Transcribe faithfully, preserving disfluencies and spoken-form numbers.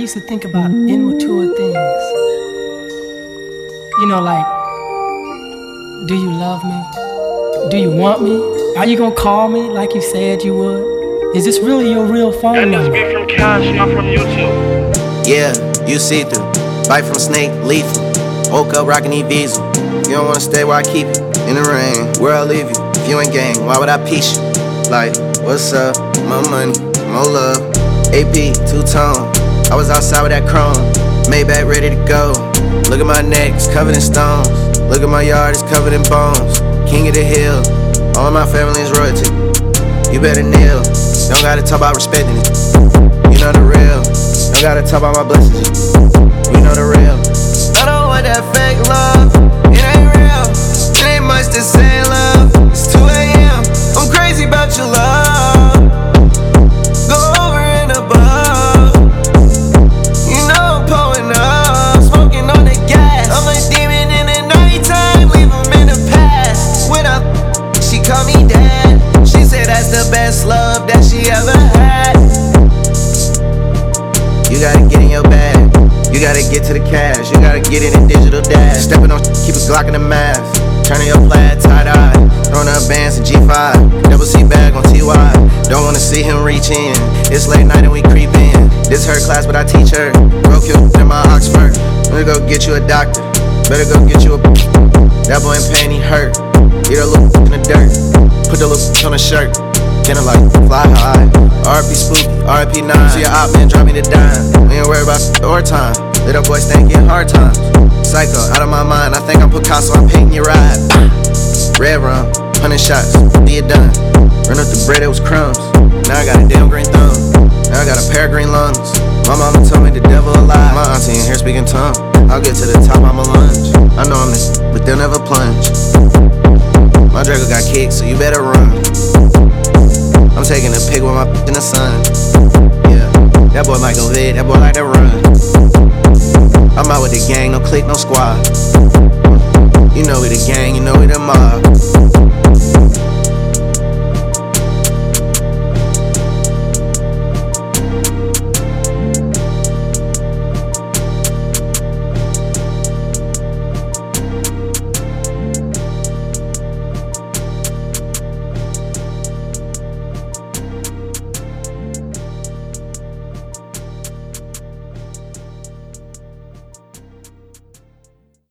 used to think about immature things. You know, like, do you love me? Do you want me? Are you gonna call me like you said you would? Is this really your real phone That number? needs to be from Cash, not from YouTube. Yeah, you see through. Bite from snake, lethal. Woke up rockin' E-Visa. You don't wanna stay where I keep you. In the rain, where I leave you. If you ain't gang, why would I piece you? Like, what's up? More money, more love. A P, two-tone. I was outside with that chrome. Maybach ready to go. Look at my neck, it's covered in stones. Look at my yard, it's covered in bones. King of the hill, all of my family is royalty. You better kneel. Don't gotta talk about respecting it. You know the real. Don't gotta talk about my blessings. You know the real. I don't want that fake love. It ain't real. It ain't much to say, love. It's two a.m. I'm crazy about your love. Go over and above. You know I'm pulling up, smoking on the gas. I'm a demon in the nighttime, leave him in the past. When I she call me dad. She said that's the best love that she ever had. You gotta get in your bag. You gotta get to the cash. You gotta get in a digital dash. Stepping on, keep a Glock in the mask. Turning your flat tie-dye. Throwing up bands in G five. Double C bag on T Y. Don't wanna see him reach in. It's late night and we creep in. This her class, but I teach her. Broke you in my Oxford. Better go get you a doctor. Better go get you a. That boy in pain, he hurt. Get a little in the dirt. Put the little on the shirt. Kinda like fly high. R P Spooky, R P nine. See a op man drop me the dime. We ain't worried about or time. Little boy stank in hard times. Psycho, out of my mind. I think I'm Picasso, I'm painting your ride. Red rum, hundred shots, be it done. Run up the bread, it was crumbs. Now I got a damn green thumb. Now I got a pair of green lungs. My mama told me the devil alive. My auntie in here speaking tongue. I'll get to the top, I'ma lunge. I know I'm this, but they'll never plunge. My Draco got kicked, so you better run. I'm taking a pic with my in the sun. Yeah, that boy might go vid, that boy like to run. I'm out with the gang, no clique, no squad. You know we the gang, you know we the mob.